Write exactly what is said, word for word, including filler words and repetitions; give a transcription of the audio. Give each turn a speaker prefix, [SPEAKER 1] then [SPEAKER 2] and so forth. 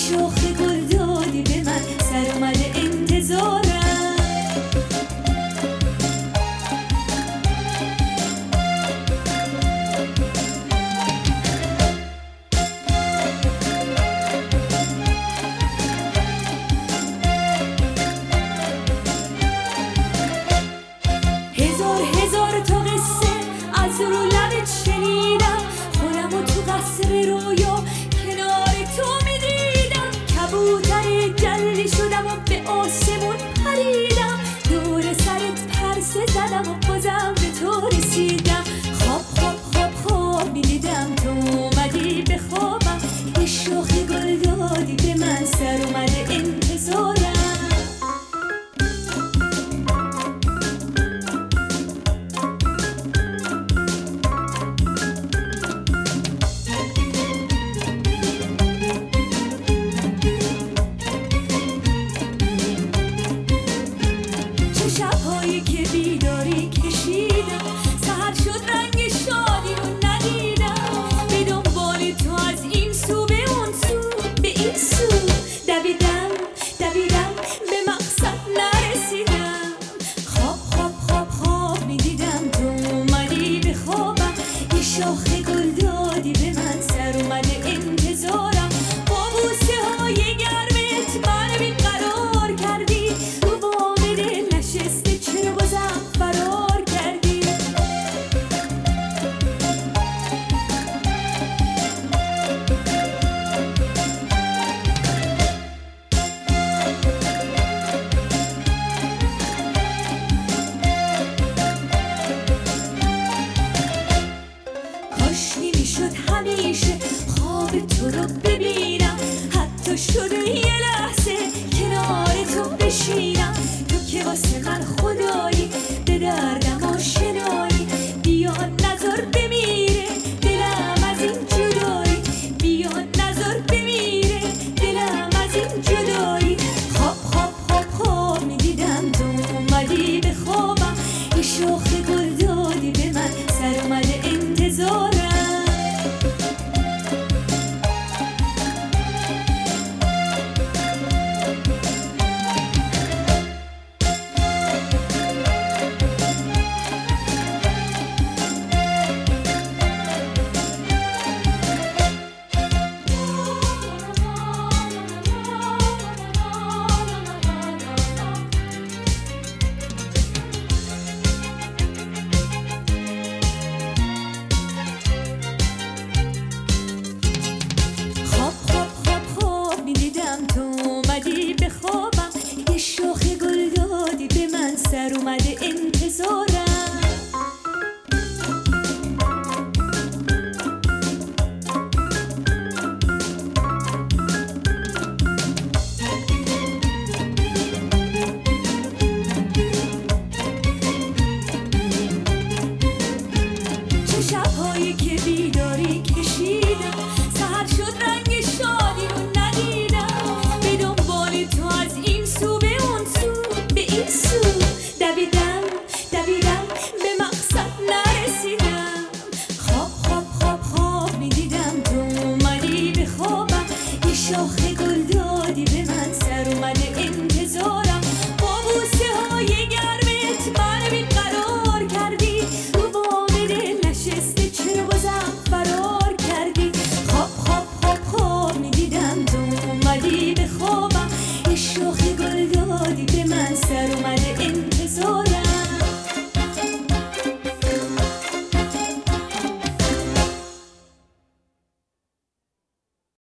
[SPEAKER 1] شاخ گل دادی به من، سر اومده انتظارم. هزار هزار تا قصه از رو لبت شنیدم، خودم و تو قصر رویا کنار تو میدیدم. کبوتر جلی شدم و به آسمون پریدم، دور سرت پرسه زدم و بازم به تو رسیدم. خواب خواب خواب خواب میدیدم تو اومدی به خوابم، یه شاخ گل دادی به من، سر اومده انتظارم. شب‌هایی که بیداری کشیدم، سحر شد رنگ شادی رو ندیدم. به دنبال تو از این سو به اون سو به این سو دویدم دویدم، به مقصد نرسیدم. خواب خواب خواب خواب میدیدم تو اومدی به خوابم، یه شاخ گل دادی به من، سر اومده انتظارم. با بوسه های گرمت من بیقرار کردی، رو بام دل نشسته چرا بازم فرار کردی. کاش نمیشد همیشه خواب تو رو ببینم، حتی شده یه لحظه کنار تو بشینم. تو که واسه من خدایی، به دردم آشنایی، بیا نظر بمیره دلم از این جدایی، بیا نظر بمیره دلم از این جدایی. خواب خواب خواب خواب میدیدم تو اومدی به خوابم، یه شاخ گل دادی به من، سر اومده انتظارم. خواب خواب خواب خواب میدیدم تو اومدی به خوابم، یه شاخ گل دادی به من، سر اومده انتظارم. چه شب‌هایی که بیداری کشیدم، سحر شد رنگ شادی رو ندیدم. به دنبال تو از این سو به اون سو به این سو دویدم دویدم، به مقصد نرسیدم. خواب خواب خواب خواب میدیدم تو اومدی به خوابم، یه شاخ گل دادی به من، سر اومده